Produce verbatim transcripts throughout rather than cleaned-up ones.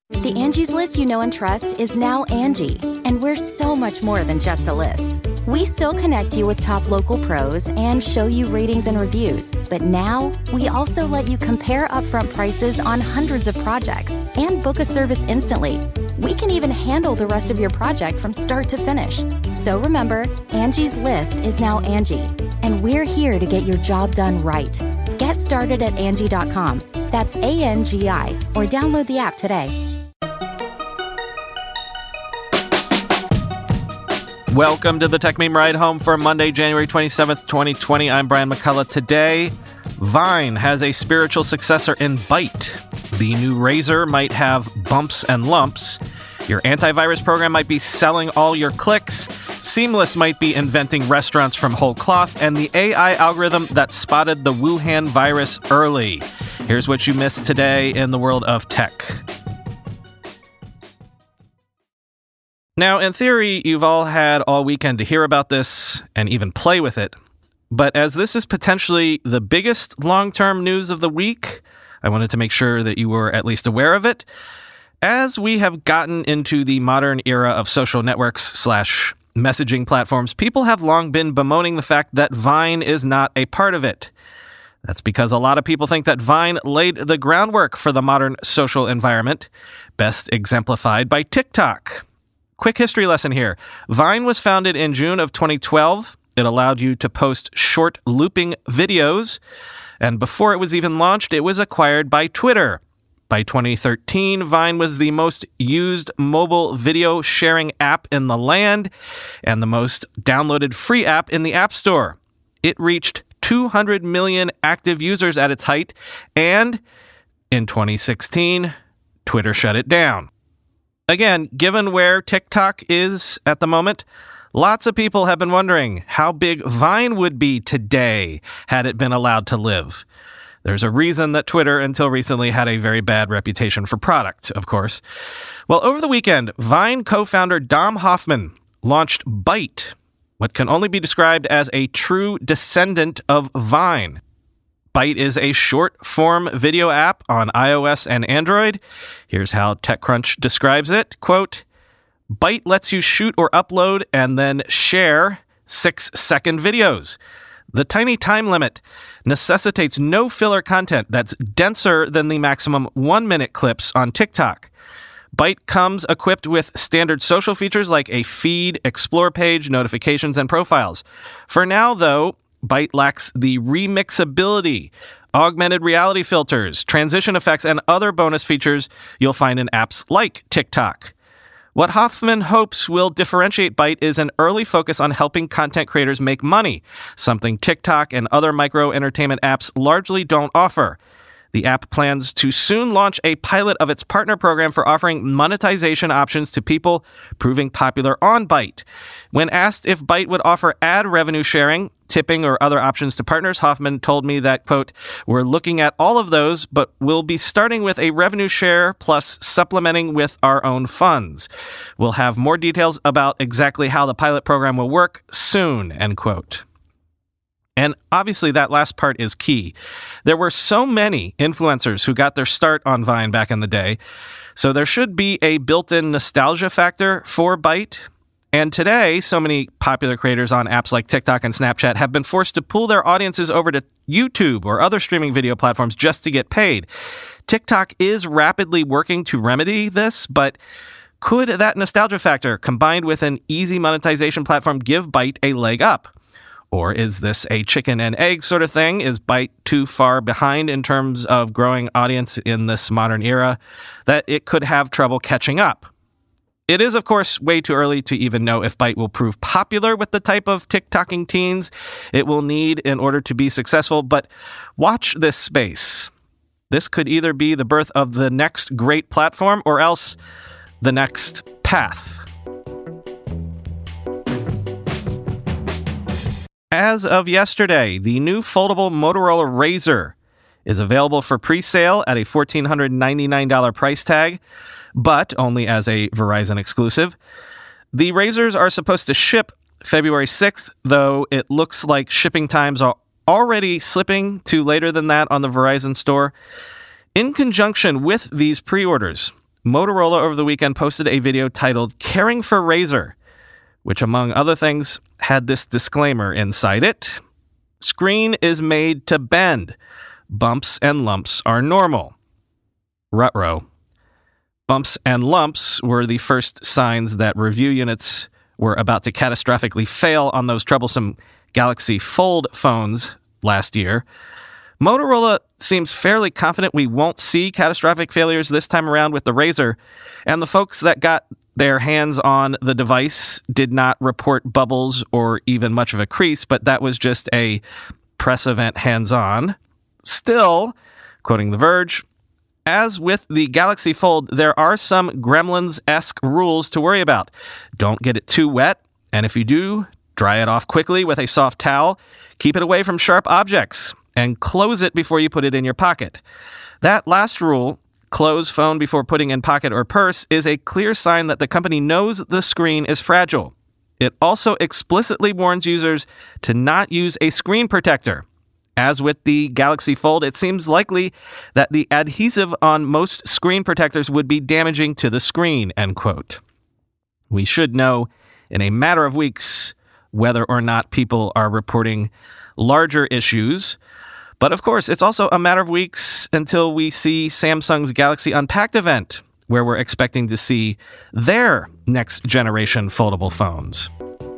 The Angie's List you know and trust is now Angie, and we're so much more than just a list. We still connect you with top local pros and show you ratings and reviews, but now we also let you compare upfront prices on hundreds of projects and book a service instantly. We can even handle the rest of your project from start to finish. So remember, Angie's List is now Angie, and we're here to get your job done right. Get started at Angie dot com. That's A N G I, or download the app today. Welcome to the Tech Meme Ride Home for Monday, January twenty-seventh, twenty twenty. I'm Brian McCullough. Today, Vine has a spiritual successor in Byte. The new Razor might have bumps and lumps. Your antivirus program might be selling all your clicks. Seamless might be inventing restaurants from whole cloth. And the A I algorithm that spotted the Wuhan virus early. Here's what you missed today in the world of tech. Now, in theory, you've all had all weekend to hear about this and even play with it. But as this is potentially the biggest long-term news of the week, I wanted to make sure that you were at least aware of it. As we have gotten into the modern era of social networks slash messaging platforms, people have long been bemoaning the fact that Vine is not a part of it. That's because a lot of people think that Vine laid the groundwork for the modern social environment, best exemplified by TikTok. Quick history lesson here. Vine was founded in June of twenty twelve. It allowed you to post short looping videos. And before it was even launched, it was acquired by Twitter. By twenty thirteen, Vine was the most used mobile video sharing app in the land and the most downloaded free app in the App Store. It reached two hundred million active users at its height. And in twenty sixteen, Twitter shut it down. Again, given where TikTok is at the moment, lots of people have been wondering how big Vine would be today had it been allowed to live. There's a reason that Twitter, until recently, had a very bad reputation for product, of course. Well, over the weekend, Vine co-founder Dom Hoffman launched Byte, what can only be described as a true descendant of Vine. Byte is a short-form video app on iOS and Android. Here's how TechCrunch describes it. Quote, Byte lets you shoot or upload and then share six-second videos. The tiny time limit necessitates no filler content that's denser than the maximum one-minute clips on TikTok. Byte comes equipped with standard social features like a feed, explore page, notifications, and profiles. For now, though, Byte lacks the remixability, augmented reality filters, transition effects, and other bonus features you'll find in apps like TikTok. What Hoffman hopes will differentiate Byte is an early focus on helping content creators make money, something TikTok and other micro-entertainment apps largely don't offer. The app plans to soon launch a pilot of its partner program for offering monetization options to people proving popular on Byte. When asked if Byte would offer ad revenue sharing, tipping, or other options to partners, Hoffman told me that, quote, we're looking at all of those, but we'll be starting with a revenue share plus supplementing with our own funds. We'll have more details about exactly how the pilot program will work soon, end quote. And obviously that last part is key. There were so many influencers who got their start on Vine back in the day, so there should be a built-in nostalgia factor for Byte. And today, so many popular creators on apps like TikTok and Snapchat have been forced to pull their audiences over to YouTube or other streaming video platforms just to get paid. TikTok is rapidly working to remedy this, but could that nostalgia factor combined with an easy monetization platform give Byte a leg up? Or is this a chicken and egg sort of thing? Is Byte too far behind in terms of growing audience in this modern era that it could have trouble catching up? It is, of course, way too early to even know if Byte will prove popular with the type of TikToking teens it will need in order to be successful, but watch this space. This could either be the birth of the next great platform or else the next path. As of yesterday, the new foldable Motorola Razr is available for pre-sale at a one thousand four hundred ninety-nine dollars price tag, but only as a Verizon exclusive. The Razrs are supposed to ship February sixth, though it looks like shipping times are already slipping to later than that on the Verizon store. In conjunction with these pre-orders, Motorola over the weekend posted a video titled Caring for Razr, which, among other things, had this disclaimer inside it. Screen is made to bend. Bumps and lumps are normal. Ruh-roh. Bumps and lumps were the first signs that review units were about to catastrophically fail on those troublesome Galaxy Fold phones last year. Motorola seems fairly confident we won't see catastrophic failures this time around with the Razr, and the folks that got their hands on the device did not report bubbles or even much of a crease, but that was just a press event hands-on. Still, quoting The Verge, as with the Galaxy Fold, there are some Gremlins-esque rules to worry about. Don't get it too wet, and if you do, dry it off quickly with a soft towel. Keep it away from sharp objects, and close it before you put it in your pocket. That last rule, close phone before putting in pocket or purse, is a clear sign that the company knows the screen is fragile. It also explicitly warns users to not use a screen protector. As with the Galaxy Fold, it seems likely that the adhesive on most screen protectors would be damaging to the screen, end quote. We should know in a matter of weeks whether or not people are reporting larger issues. But of course, it's also a matter of weeks until we see Samsung's Galaxy Unpacked event, where we're expecting to see their next generation foldable phones.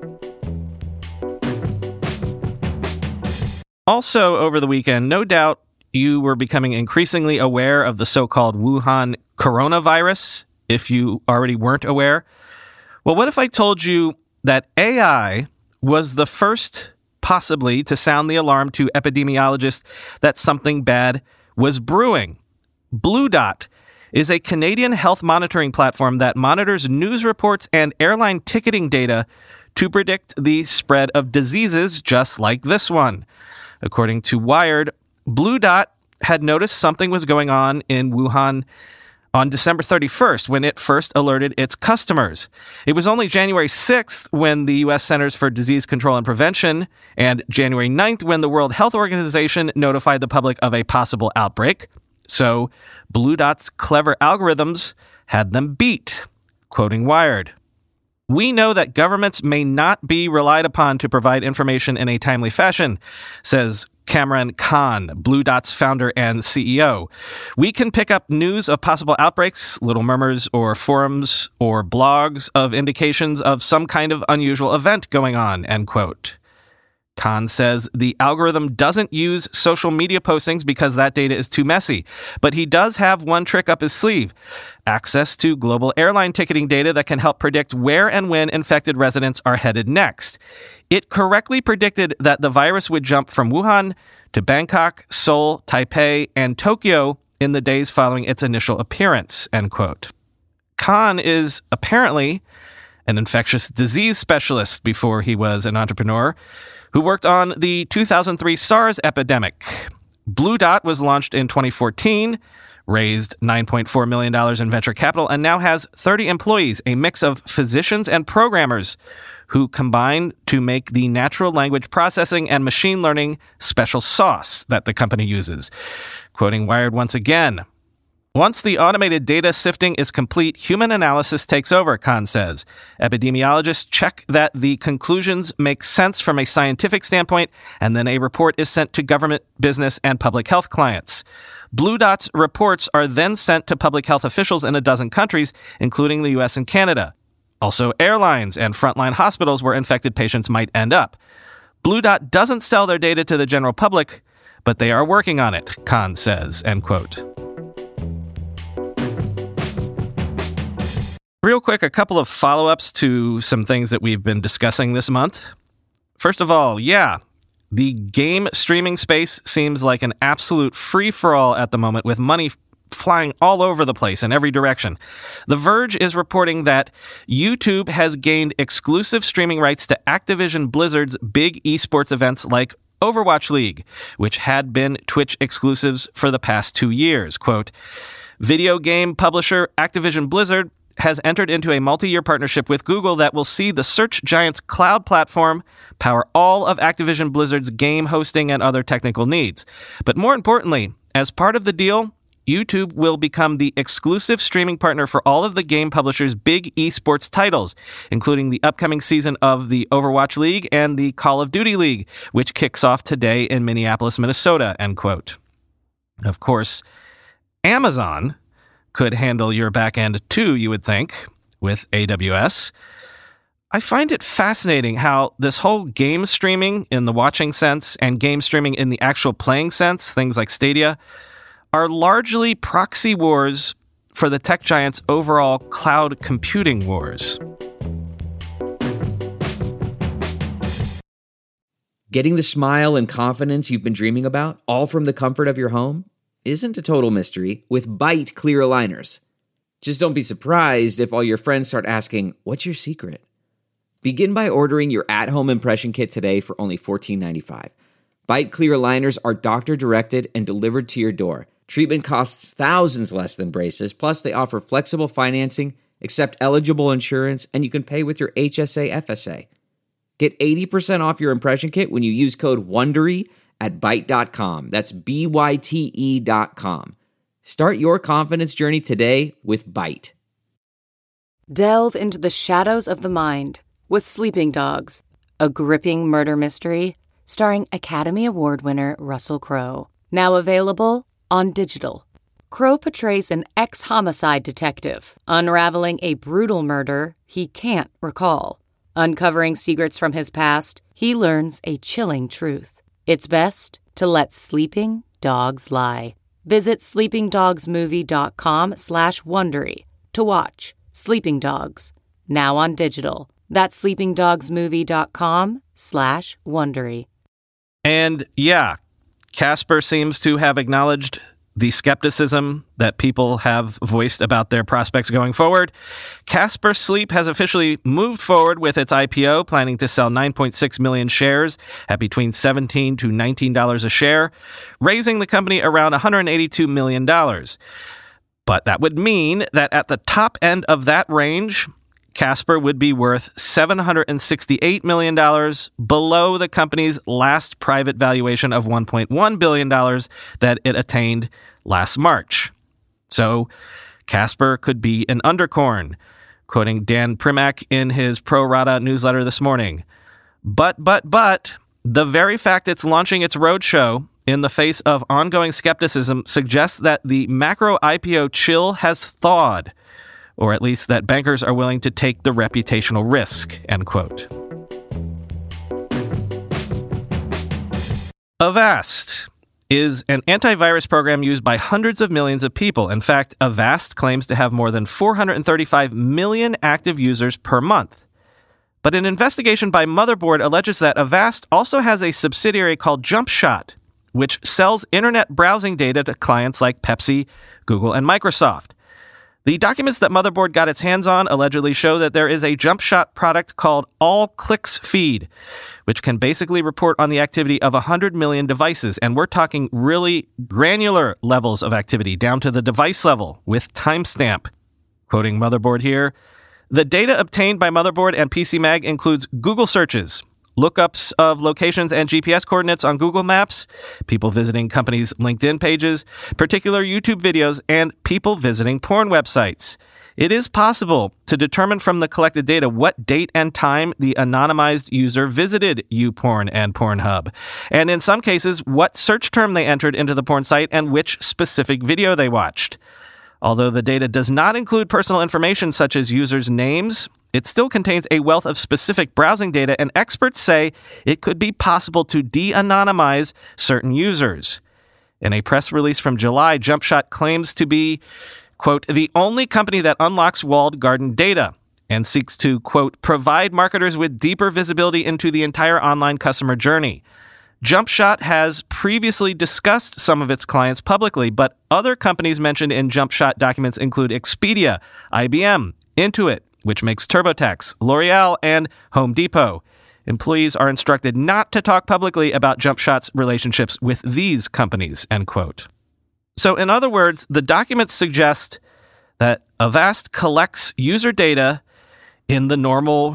Also, over the weekend, no doubt you were becoming increasingly aware of the so-called Wuhan coronavirus, if you already weren't aware. Well, what if I told you that A I was the first, possibly, to sound the alarm to epidemiologists that something bad was brewing? Blue Dot is a Canadian health monitoring platform that monitors news reports and airline ticketing data to predict the spread of diseases just like this one. According to Wired, Blue Dot had noticed something was going on in Wuhan on December thirty-first when it first alerted its customers. It was only January sixth when the U S Centers for Disease Control and Prevention and January ninth when the World Health Organization notified the public of a possible outbreak. So Blue Dot's clever algorithms had them beat. Quoting Wired, "We know that governments may not be relied upon to provide information in a timely fashion," says Cameron Khan, Blue Dot's founder and C E O. "We can pick up news of possible outbreaks, little murmurs or forums or blogs of indications of some kind of unusual event going on," end quote. Khan says the algorithm doesn't use social media postings because that data is too messy, but he does have one trick up his sleeve: access to global airline ticketing data that can help predict where and when infected residents are headed next. It correctly predicted that the virus would jump from Wuhan to Bangkok, Seoul, Taipei, and Tokyo in the days following its initial appearance, end quote. Khan is apparently an infectious disease specialist before he was an entrepreneur, who worked on the two thousand three SARS epidemic. Blue Dot was launched in twenty fourteen, raised nine point four million dollars in venture capital, and now has thirty employees, a mix of physicians and programmers who combine to make the natural language processing and machine learning special sauce that the company uses. Quoting Wired once again, "Once the automated data sifting is complete, human analysis takes over," Khan says. "Epidemiologists check that the conclusions make sense from a scientific standpoint, and then a report is sent to government, business, and public health clients. Blue Dot's reports are then sent to public health officials in a dozen countries, including the U S and Canada. Also airlines and frontline hospitals where infected patients might end up. Blue Dot doesn't sell their data to the general public, but they are working on it," Khan says, end quote. Real quick, a couple of follow-ups to some things that we've been discussing this month. First of all, yeah, the game streaming space seems like an absolute free-for-all at the moment, with money flying all over the place in every direction. The Verge is reporting that YouTube has gained exclusive streaming rights to Activision Blizzard's big esports events like Overwatch League, which had been Twitch exclusives for the past two years. Quote, "Video game publisher Activision Blizzard has entered into a multi-year partnership with Google that will see the search giant's cloud platform power all of Activision Blizzard's game hosting and other technical needs. But more importantly, as part of the deal, YouTube will become the exclusive streaming partner for all of the game publisher's big esports titles, including the upcoming season of the Overwatch League and the Call of Duty League, which kicks off today in Minneapolis, Minnesota, end quote. Of course, Amazon could handle your back end too, you would think, with A W S. I find it fascinating how this whole game streaming in the watching sense and game streaming in the actual playing sense, things like Stadia, are largely proxy wars for the tech giants' overall cloud computing wars. Getting the smile and confidence you've been dreaming about, all from the comfort of your home, isn't a total mystery with Byte clear aligners. Just don't be surprised if all your friends start asking, "What's your secret?" Begin by ordering your at-home impression kit today for only fourteen ninety-five. Byte clear aligners are doctor-directed and delivered to your door. Treatment costs thousands less than braces, plus they offer flexible financing, accept eligible insurance, and you can pay with your H S A F S A. Get eighty percent off your impression kit when you use code WONDERY at byte dot com. That's B Y T E dot com. Start your confidence journey today with Byte. Delve into the shadows of the mind with Sleeping Dogs, a gripping murder mystery starring Academy Award winner Russell Crowe. Now available on digital. Crowe portrays an ex-homicide detective unraveling a brutal murder he can't recall. Uncovering secrets from his past, he learns a chilling truth. It's best to let sleeping dogs lie. Visit sleepingdogsmovie.com slash Wondery to watch Sleeping Dogs, now on digital. That's sleepingdogsmovie.com slash Wondery. And yeah, Casper seems to have acknowledged the skepticism that people have voiced about their prospects going forward. Casper Sleep has officially moved forward with its I P O, planning to sell nine point six million shares at between seventeen to nineteen dollars a share, raising the company around one hundred eighty-two million dollars. But that would mean that at the top end of that range, Casper would be worth seven hundred sixty-eight million dollars, below the company's last private valuation of one point one billion dollars that it attained last March. So Casper could be an undercorn, quoting Dan Primack in his Pro Rata newsletter this morning. But, but, but, the very fact it's launching its roadshow in the face of ongoing skepticism suggests that the macro I P O chill has thawed, or at least that bankers are willing to take the reputational risk, end quote. Avast is an antivirus program used by hundreds of millions of people. In fact, Avast claims to have more than four hundred thirty-five million active users per month. But an investigation by Motherboard alleges that Avast also has a subsidiary called JumpShot, which sells internet browsing data to clients like Pepsi, Google, and Microsoft. The documents that Motherboard got its hands on allegedly show that there is a JumpShot product called All Clicks Feed, which can basically report on the activity of one hundred million devices. And we're talking really granular levels of activity, down to the device level, with timestamp. Quoting Motherboard here, the data obtained by Motherboard and P C Mag includes Google searches, lookups of locations and G P S coordinates on Google Maps, people visiting companies' LinkedIn pages, particular YouTube videos, and people visiting porn websites. It is possible to determine from the collected data what date and time the anonymized user visited YouPorn and Pornhub, and in some cases, what search term they entered into the porn site and which specific video they watched. Although the data does not include personal information such as users' names, it still contains a wealth of specific browsing data, and experts say it could be possible to de-anonymize certain users. In a press release from July, JumpShot claims to be, quote, the only company that unlocks walled garden data and seeks to, quote, provide marketers with deeper visibility into the entire online customer journey. JumpShot has previously discussed some of its clients publicly, but other companies mentioned in JumpShot documents include Expedia, I B M, Intuit, which makes TurboTax, L'Oreal, and Home Depot. Employees are instructed not to talk publicly about JumpShot's relationships with these companies, end quote. So in other words, the documents suggest that Avast collects user data in the normal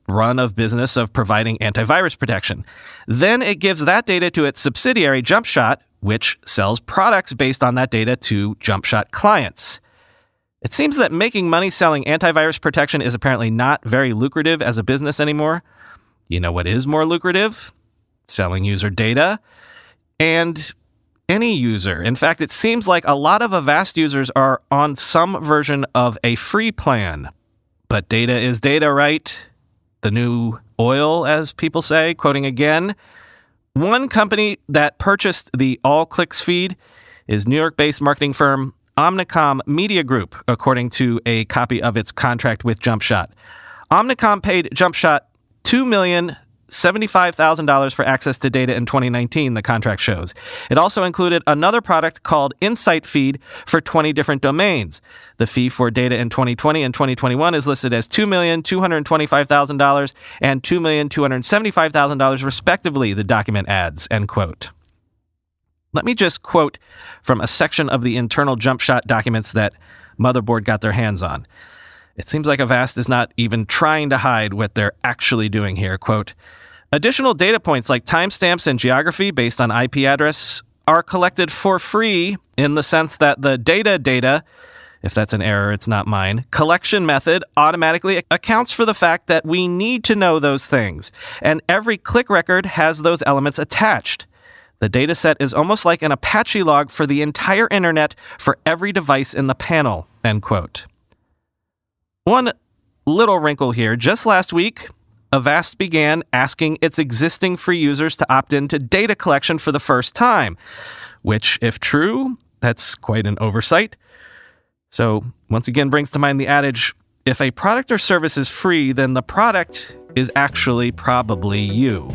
run of business of providing antivirus protection. Then it gives that data to its subsidiary, JumpShot, which sells products based on that data to JumpShot clients. It seems that making money selling antivirus protection is apparently not very lucrative as a business anymore. You know what is more lucrative? Selling user data and any user. In fact, it seems like a lot of Avast users are on some version of a free plan. But data is data, right? The new oil, as people say, quoting again. One company that purchased the All Clicks feed is New York-based marketing firm Omnicom Media Group, according to a copy of its contract with JumpShot. Omnicom paid JumpShot two million seventy-five thousand dollars for access to data in twenty nineteen, the contract shows. It also included another product called Insight Feed for twenty different domains. The fee for data in twenty twenty and twenty twenty-one is listed as two million two hundred twenty-five thousand dollars and two million two hundred seventy-five thousand dollars respectively, the document adds, end quote. Let me just quote from a section of the internal JumpShot documents that Motherboard got their hands on. It seems like Avast is not even trying to hide what they're actually doing here. Quote, additional data points like timestamps and geography based on I P address are collected for free in the sense that the data data, if that's an error, it's not mine, collection method automatically accounts for the fact that we need to know those things. And every click record has those elements attached. The data set is almost like an Apache log for the entire internet for every device in the panel, end quote. One little wrinkle here. Just last week, Avast began asking its existing free users to opt into data collection for the first time, which, if true, that's quite an oversight. So, once again, brings to mind the adage, if a product or service is free, then the product is actually probably you.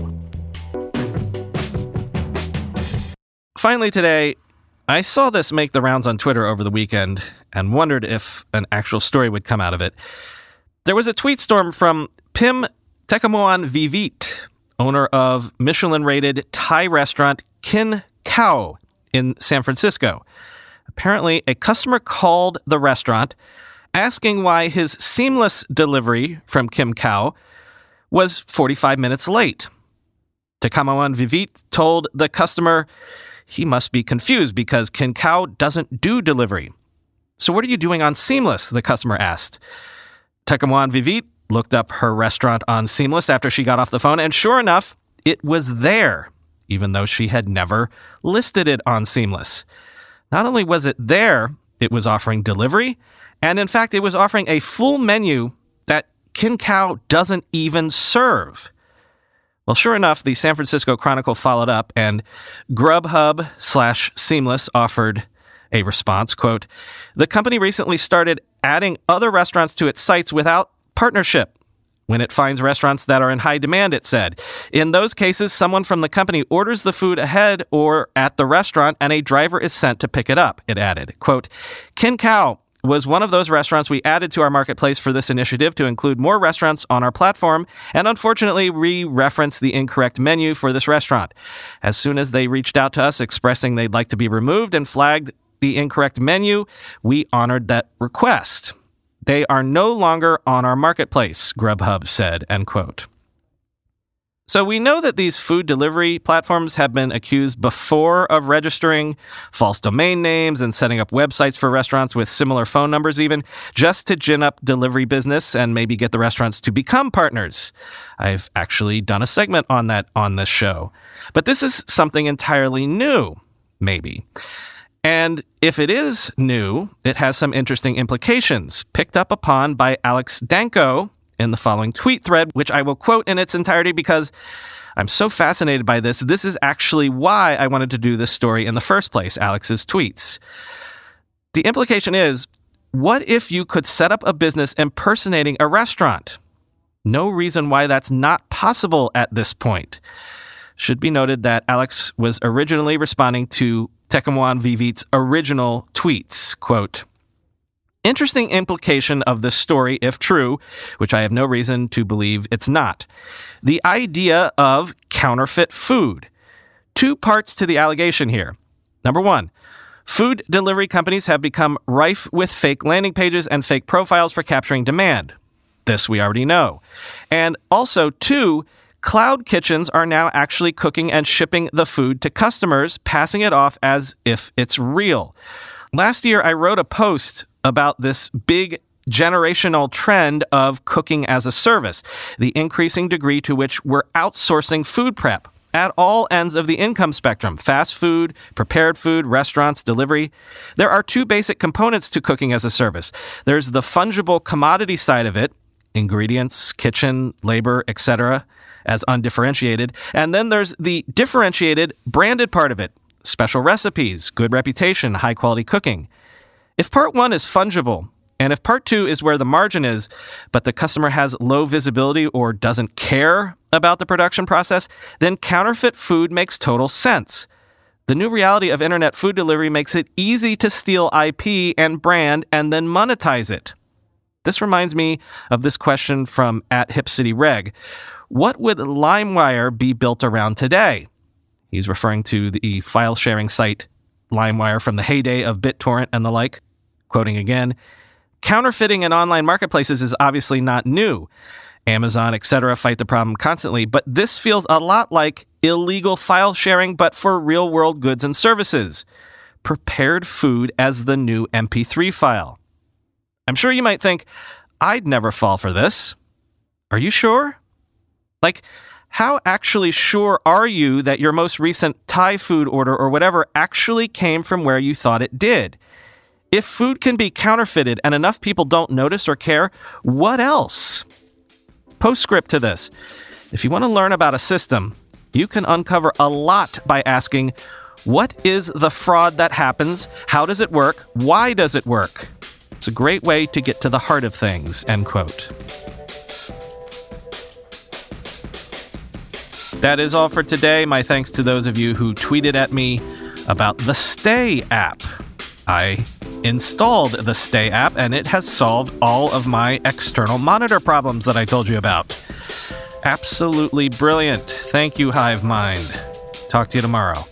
Finally today, I saw this make the rounds on Twitter over the weekend and wondered if an actual story would come out of it. There was a tweet storm from Pim Tekamuan Vivit, owner of Michelin-rated Thai restaurant Kin Khao in San Francisco. Apparently, a customer called the restaurant asking why his seamless delivery from Kin Khao was forty-five minutes late. Tekamuan Vivit told the customer he must be confused because Kin Khao doesn't do delivery. So what are you doing on Seamless? The customer asked. Tekamuan Vivit looked up her restaurant on Seamless after she got off the phone, and sure enough, it was there, even though she had never listed it on Seamless. Not only was it there, it was offering delivery, and in fact, it was offering a full menu that Kin Khao doesn't even serve. Well, sure enough, the San Francisco Chronicle followed up, and Grubhub slash Seamless offered a response, quote, the company recently started adding other restaurants to its sites without partnership. When it finds restaurants that are in high demand, it said. In those cases, someone from the company orders the food ahead or at the restaurant, and a driver is sent to pick it up, it added. Quote, Kin Khao was one of those restaurants we added to our marketplace for this initiative to include more restaurants on our platform, and unfortunately, we referenced the incorrect menu for this restaurant. As soon as they reached out to us expressing they'd like to be removed and flagged the incorrect menu, we honored that request. They are no longer on our marketplace, Grubhub said, end quote. So we know that these food delivery platforms have been accused before of registering false domain names and setting up websites for restaurants with similar phone numbers even, just to gin up delivery business and maybe get the restaurants to become partners. I've actually done a segment on that on this show. But this is something entirely new, maybe. And if it is new, it has some interesting implications, picked up upon by Alex Danko in the following tweet thread, which I will quote in its entirety because I'm so fascinated by this. This is actually why I wanted to do this story in the first place, Alex's tweets. The implication is, what if you could set up a business impersonating a restaurant? No reason why that's not possible at this point. Should be noted that Alex was originally responding to Tekamuan Vivit's original tweets, quote, interesting implication of this story, if true, which I have no reason to believe it's not. The idea of counterfeit food. Two parts to the allegation here. Number one, food delivery companies have become rife with fake landing pages and fake profiles for capturing demand. This we already know. And also, two, cloud kitchens are now actually cooking and shipping the food to customers, passing it off as if it's real. Last year, I wrote a post about this big generational trend of cooking as a service, the increasing degree to which we're outsourcing food prep at all ends of the income spectrum: fast food, prepared food, restaurants, delivery. There are two basic components to cooking as a service. There's the fungible commodity side of it, ingredients, kitchen, labor, et cetera, as undifferentiated. And then there's the differentiated, branded part of it, special recipes, good reputation, high-quality cooking. If part one is fungible, and if part two is where the margin is, but the customer has low visibility or doesn't care about the production process, then counterfeit food makes total sense. The new reality of internet food delivery makes it easy to steal I P and brand and then monetize it. This reminds me of this question from at HipCityReg. What would LimeWire be built around today? He's referring to the file-sharing site LimeWire from the heyday of BitTorrent and the like. Quoting again, counterfeiting in online marketplaces is obviously not new. Amazon, et cetera, fight the problem constantly, but this feels a lot like illegal file sharing, but for real-world goods and services. Prepared food as the new M P three file. I'm sure you might think, I'd never fall for this. Are you sure? Like, how actually sure are you that your most recent Thai food order or whatever actually came from where you thought it did? If food can be counterfeited and enough people don't notice or care, what else? Postscript to this. If you want to learn about a system, you can uncover a lot by asking, what is the fraud that happens? How does it work? Why does it work? It's a great way to get to the heart of things, end quote. That is all for today. My thanks to those of you who tweeted at me about the Stay app. I installed the Stay app, and it has solved all of my external monitor problems that I told you about. Absolutely brilliant. Thank you, Hive Mind. Talk to you tomorrow.